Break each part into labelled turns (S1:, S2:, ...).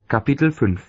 S1: Kapitel 5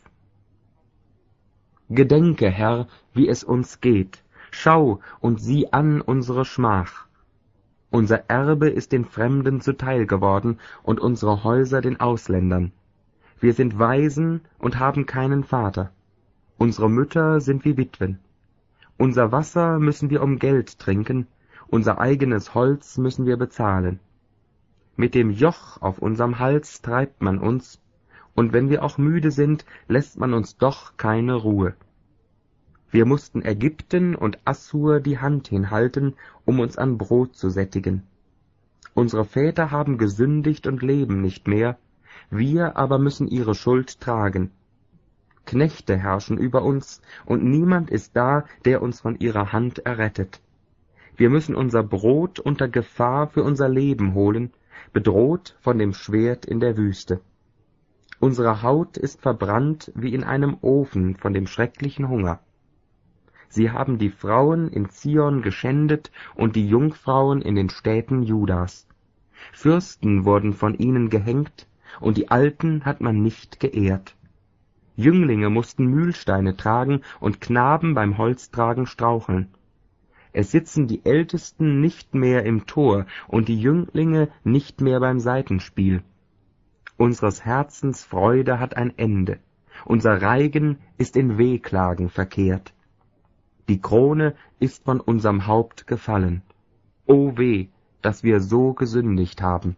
S1: Gedenke, Herr, wie es uns geht, schau und sieh an unsere Schmach. Unser Erbe ist den Fremden zuteil geworden und unsere Häuser den Ausländern. Wir sind Waisen und haben keinen Vater. Unsere Mütter sind wie Witwen. Unser Wasser müssen wir um Geld trinken, unser eigenes Holz müssen wir bezahlen. Mit dem Joch auf unserem Hals treibt man uns, und wenn wir auch müde sind, lässt man uns doch keine Ruhe. Wir mussten Ägypten und Assur die Hand hinhalten, um uns an Brot zu sättigen. Unsere Väter haben gesündigt und leben nicht mehr, wir aber müssen ihre Schuld tragen. Knechte herrschen über uns, und niemand ist da, der uns von ihrer Hand errettet. Wir müssen unser Brot unter Gefahr für unser Leben holen, bedroht von dem Schwert in der Wüste. Unsere Haut ist verbrannt wie in einem Ofen von dem schrecklichen Hunger. Sie haben die Frauen in Zion geschändet und die Jungfrauen in den Städten Judas. Fürsten wurden von ihnen gehängt, und die Alten hat man nicht geehrt. Jünglinge mussten Mühlsteine tragen und Knaben beim Holztragen straucheln. Es sitzen die Ältesten nicht mehr im Tor und die Jünglinge nicht mehr beim Saitenspiel. Unseres Herzens Freude hat ein Ende, unser Reigen ist in Wehklagen verkehrt. Die Krone ist von unserem Haupt gefallen. O weh, dass wir so gesündigt haben.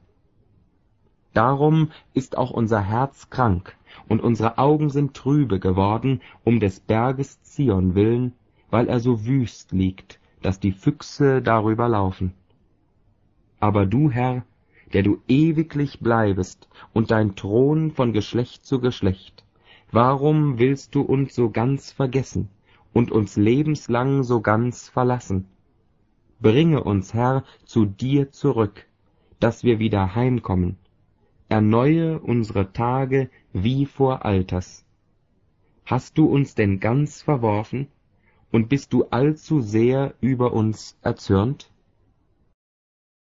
S1: Darum ist auch unser Herz krank, und unsere Augen sind trübe geworden, um des Berges Zion willen, weil er so wüst liegt, dass die Füchse darüber laufen. Aber du, Herr, der du ewiglich bleibest und dein Thron von Geschlecht zu Geschlecht, warum willst du uns so ganz vergessen und uns lebenslang so ganz verlassen? Bringe uns, Herr, zu dir zurück, dass wir wieder heimkommen. Erneue unsere Tage wie vor Alters. Hast du uns denn ganz verworfen, und bist du allzu sehr über uns erzürnt?